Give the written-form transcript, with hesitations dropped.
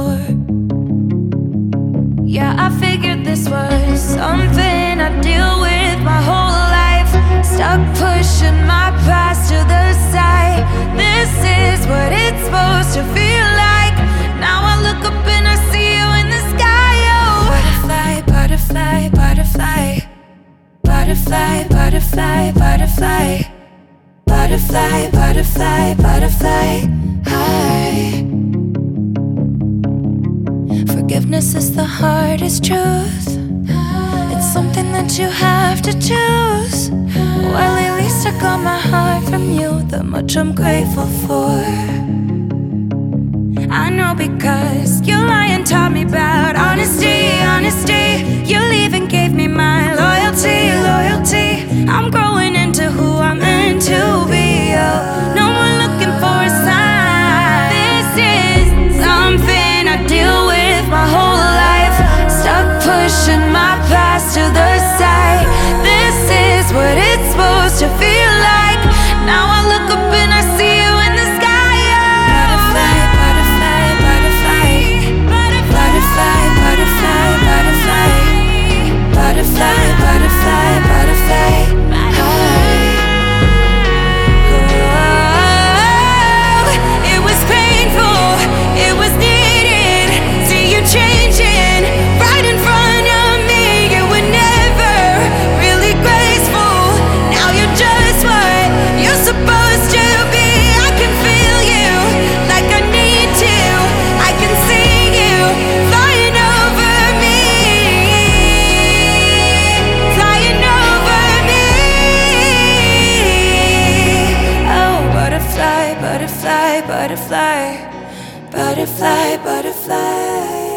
for. Yeah, I figured this was something I deal with my whole life. Stuck pushing my past to the side. This is what it's supposed to feel like. Now I look up and I see you in the sky. Oh, butterfly, butterfly, butterfly. Butterfly, butterfly, butterfly. Butterfly, butterfly, butterfly. Hi. Forgiveness is the hardest truth. It's something that you have to choose. Well, at least I got my heart from you. That much I'm grateful for. I know because you lying taught me about honesty, honesty. You leaving gave me my loyalty, loyalty. I'm growing into who I'm meant to be. Oh, no more looking for a sign. This is something I deal with my whole life. Stuck pushing my past to the side. This is what it's supposed to feel like. Now I look up and I see you in the sky. Oh. Butterfly, butterfly, butterfly. Butterfly, butterfly, butterfly. Butterfly, butterfly, butterfly. Hi. Oh, it was painful, it was needed. See you changing right in front of me. You were never really graceful. Now you're just what you're supposed to be. I can feel you like I need to. I can see you flying over me. Flying over me. Oh, butterfly, butterfly, butterfly. Butterfly, butterfly.